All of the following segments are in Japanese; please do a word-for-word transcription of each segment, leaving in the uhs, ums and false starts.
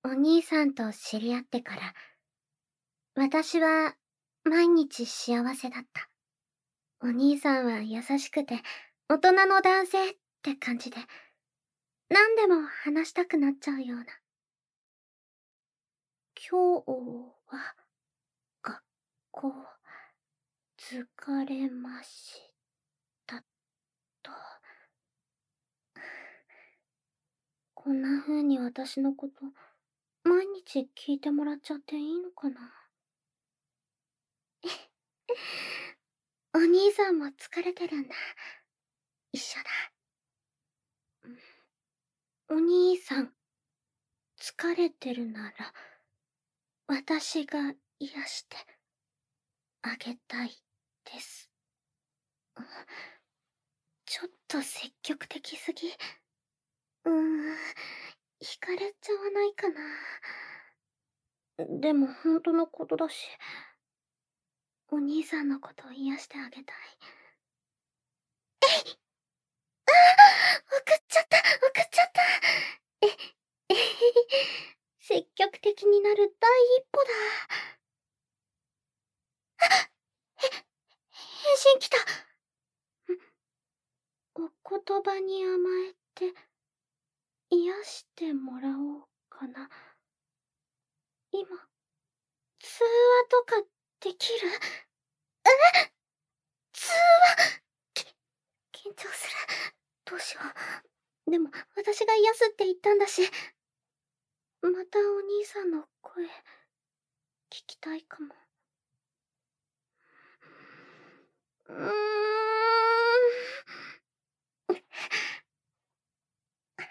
お兄さんと知り合ってから、私は毎日幸せだった。お兄さんは優しくて、大人の男性って感じで、何でも話したくなっちゃうような。今日は、学校、疲れましたと。こんな風に私のこと、毎日聞いてもらっちゃっていいのかな。お兄さんも疲れてるんだ。一緒だ。お兄さん、疲れてるなら、私が癒してあげたいです。ちょっと積極的すぎ。うーん、惹かれちゃわないかな。でも本当のことだし、お兄さんのことを癒してあげたい。えい！ああ、送っちゃった、送っちゃった。え、えへへ。積極的になる第一歩だ。あ！へ返信来た。お言葉に甘えて、癒してもらおうかな。今、通話とかできる？え？通話！き、緊張する。どうしよう。でも、私が癒すって言ったんだし。またお兄さんの声、聞きたいかも。うーん。はい。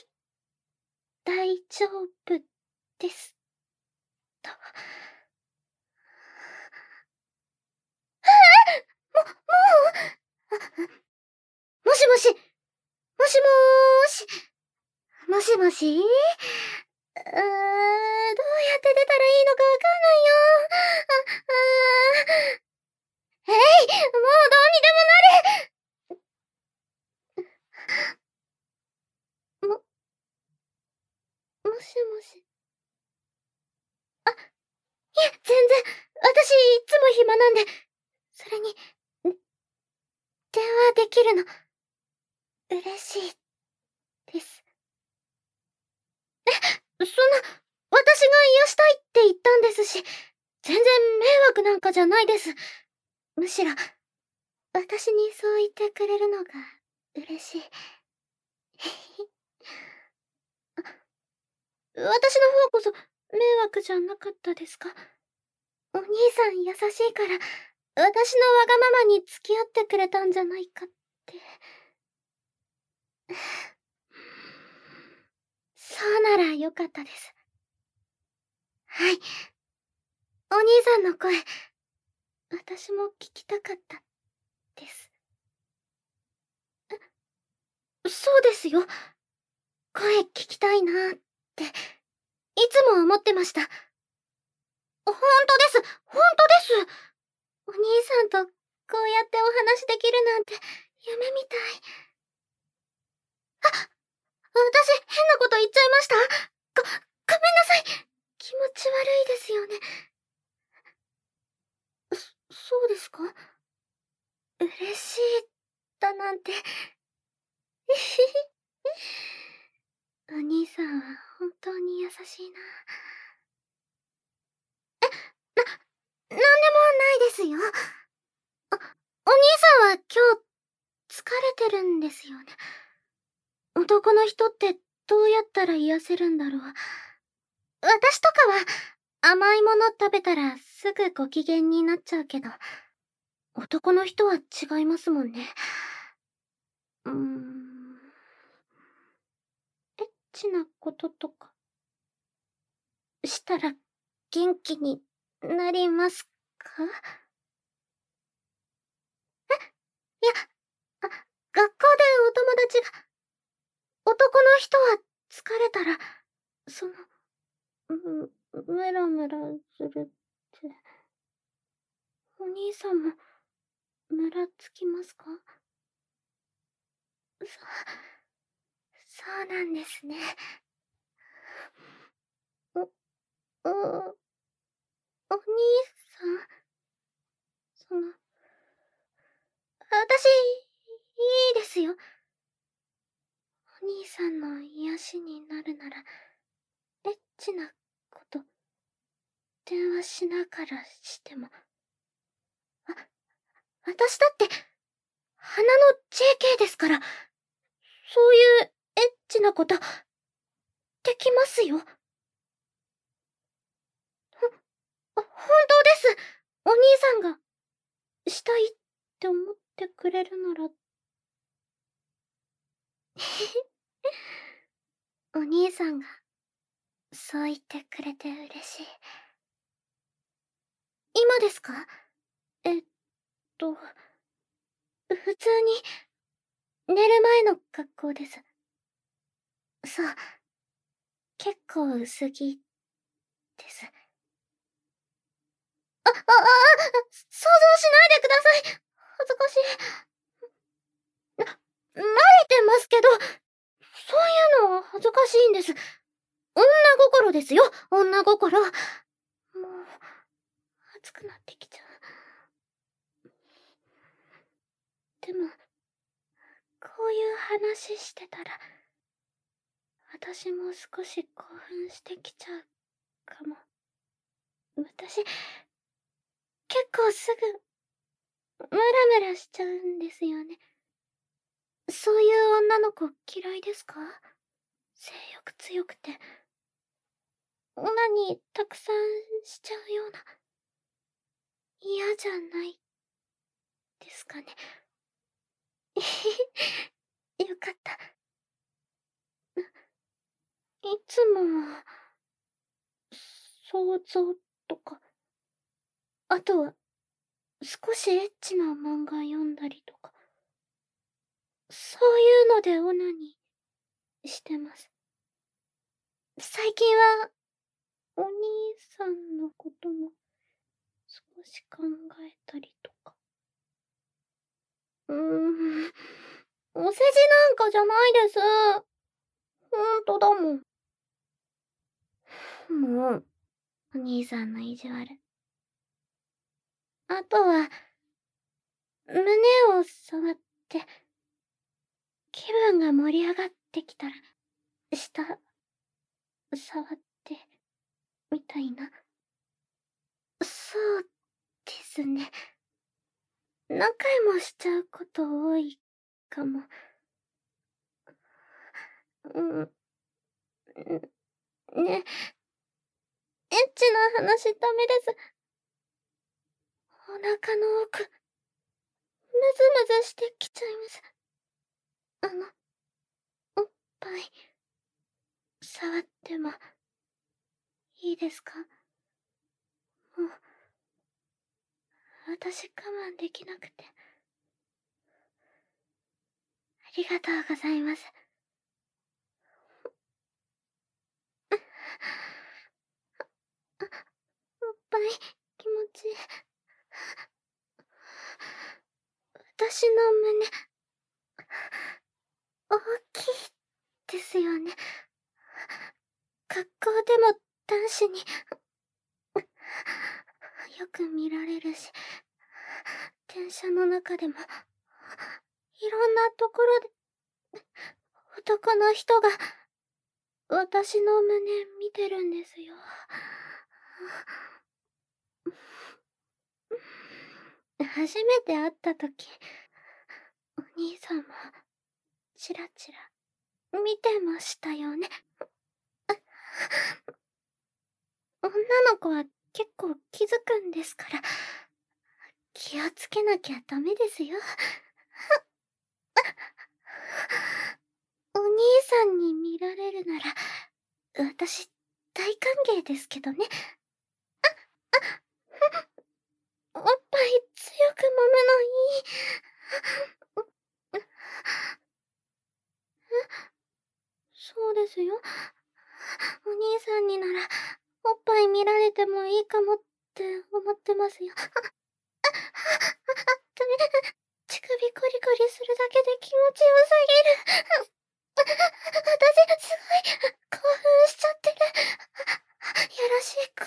大丈夫です。と。ああ！も、もう？あ、もしもし？もしもーし？もしもし？うーん、どうやって出たらいいのかわかんないよ。あ、ああ。えい！もうどうにでもなれ！も、もしもし。あ、いえ、全然。私、いつも暇なんで。それに、ん、電話できるの、嬉しいです。え、そんな、私が癒したいって言ったんですし、全然迷惑なんかじゃないです。むしろ、私にそう言ってくれるのが嬉しい。あ、私の方こそ迷惑じゃなかったですか？お兄さん優しいから、私のわがままに付き合ってくれたんじゃないかって。そうならよかったです。はい。お兄さんの声、私も聞きたかったです。え、そうですよ。声聞きたいなーって、いつも思ってました。ほんとです、ほんとです。お兄さんとこうやってお話できるなんて夢みたい。あ、私変なこと言っちゃいました？ご、ごめんなさい。気持ち悪いですよね。そ、そうですか？嬉しいだなんて。お兄さんは本当に優しいな。え、な、なんでもないですよ。あ、お兄さんは今日疲れてるんですよね。男の人ってどうやったら癒せるんだろう。私とかは甘いもの食べたらすぐご機嫌になっちゃうけど、男の人は違いますもんね。うーん。エッチなこととかしたら元気になりますか？え、いや、あ、学校でお友達が、男の人は疲れたら、その、む、ムラムラするって。お兄さんも、ムラつきますか？そ、そうなんですね。 うーん、お兄さん、その、私、いいですよ。お兄さんの癒しになるなら、エッチなこと、電話しながらしても。あ、私だって、花の ジェーケー ですから、そういうエッチなこと、できますよ。ほ、本当です。お兄さんが、したいって思ってくれるなら。お兄さんが、そう言ってくれて嬉しい。今ですか？えっと、普通に、寝る前の格好です。そう。結構薄着です。あ、あ、あ、あ、想像しないでください。恥ずかしい。な、慣れてますけど、そういうのは恥ずかしいんです。女心ですよ、女心。もう、熱くなってきちゃう。でも、こういう話してたら、私も少し興奮してきちゃうかも。私、結構すぐ、ムラムラしちゃうんですよね。そういう女の子嫌いですか？性欲強くて、オナニーたくさんしちゃうような。嫌じゃないですかね。よかった。いつもは、想像とか、あとは、少しエッチな漫画読んだりとか、そういうのでオナニーしてます。最近は、お兄さんのことも少し考えたりとか。うーん、お世辞なんかじゃないです。ほんとだもん。もう、お兄さんの意地悪。あとは、胸を触って、気分が盛り上がってきたら、下、触って、みたいな。そうですね。何回もしちゃうこと多いかも。うん。ね、エッチな話ダメです。お腹の奥、ムズムズしてきちゃいます。あの、おっぱい、触っても、いいですか？もう、私我慢できなくて。ありがとうございます。あ、おっぱい、気持ちいい。私の胸、大きいですよね。学校でも男子によく見られるし、電車の中でも、いろんなところで、男の人が、私の胸見てるんですよ。初めて会った時、お兄さんも、チラチラ、見てましたよね。女の子は結構気づくんですから、気をつけなきゃダメですよ。お兄さんに見られるなら、私、大歓迎ですけどね。おっぱい強く揉むのいい。そうですよ。お兄さんになら、おっぱい見られてもいいかもって思ってますよ。あ、あ、あ、あ、ダメ。乳首コリコリするだけで気持ちよすぎる。私、すごい、興奮しちゃってる。よろしい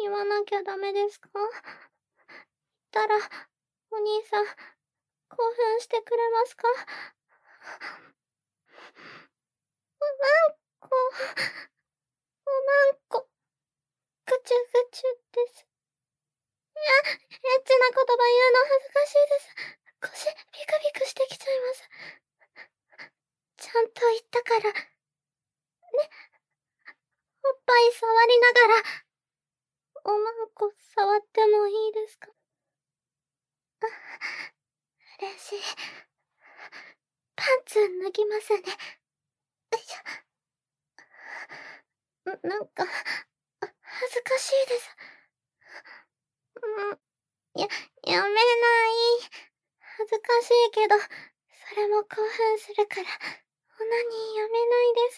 言わなきゃダメですか？言ったら、お兄さん、興奮してくれますか？おまんこ、おまんこ、ぐちゅぐちゅです。いや、エッチな言葉言うの恥ずかしいです。腰、ビクビクしてきちゃいます。ちゃんと言ったから、ね。おっぱい触りながら、おまんこ触ってもいいですか？あ、嬉しい。パンツ脱ぎますね。よいしょ。ん、なんか、恥ずかしいです。うん、や、やめない。恥ずかしいけど、それも興奮するから、オナニーやめないです。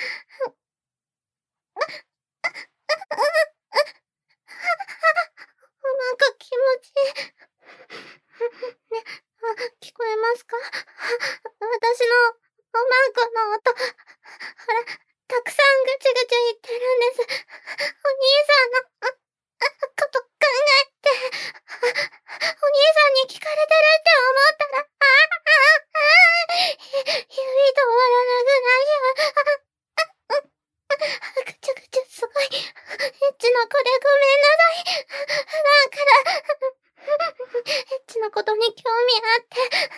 なんか気持ちいい。ね、あ、聞こえますか？私のおまんこの音、ほら、たくさんぐちゅぐちゅ言ってるんです。お兄さんの、あ、あ、こと考えて、お兄さんに聞かれてるって思ったら、ああ、ああ、指止まらなくなっちゃう。ぐちゅぐちゅすごい。エッチな子でごめんなさい。普段から、エッチなことに興味あって。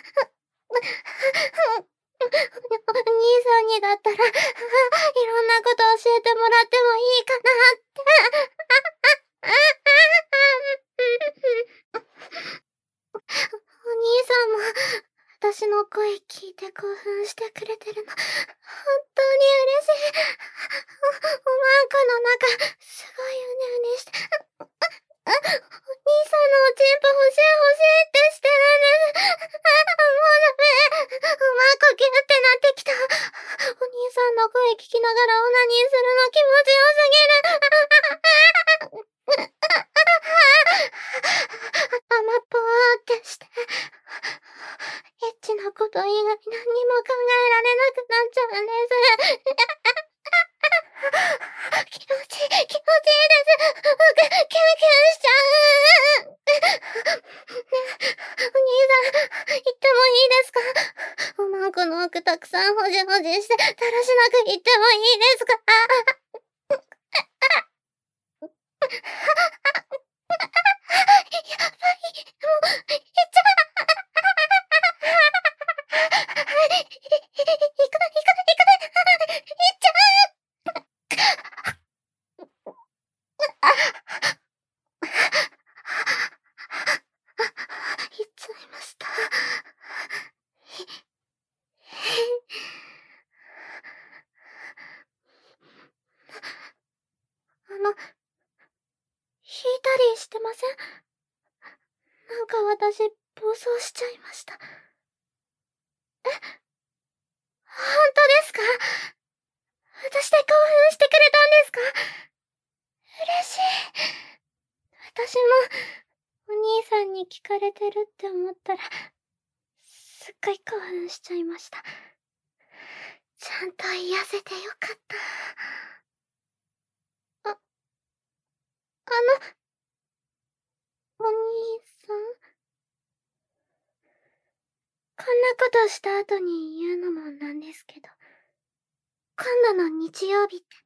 お兄さんにだったら、いろんなこと教えてもらってもいいかなって。お兄さんも、私の声聞いて興奮してくれてるの、本当に嬉しい。お、おまんこの中、すごいうねうねして、あ、お兄さんのおちんぽ欲しい欲しいってしてるんです。あ、もうダメ。おまんこギュってなってきた。お兄さんの声聞きながらオナニーするの気持ちよすぎる。頭ぽーってして。エッチなこと以外何にも考えられなくなっちゃうんです。気持ちいい、気持ちいいです。僕、キュンキュンしちゃう。ね、お兄さん、言ってもいいですか？おまんこの奥たくさんほじほじして、だらしなく言ってもいいですか？やばい、もう、言っちゃう。い、い、いく、いく、いく、いっちゃう。言っちゃいました。あの、引いたりしてません？なんか私、暴走しちゃいました。え？本当ですか？私で興奮してくれたんですか？嬉しい。私も、お兄さんに聞かれてるって思ったら、すっごい興奮しちゃいました。ちゃんと癒せてよかった。あ、あの、お兄さん？こんなことした後に言うのもなんですけど、今度の日曜日って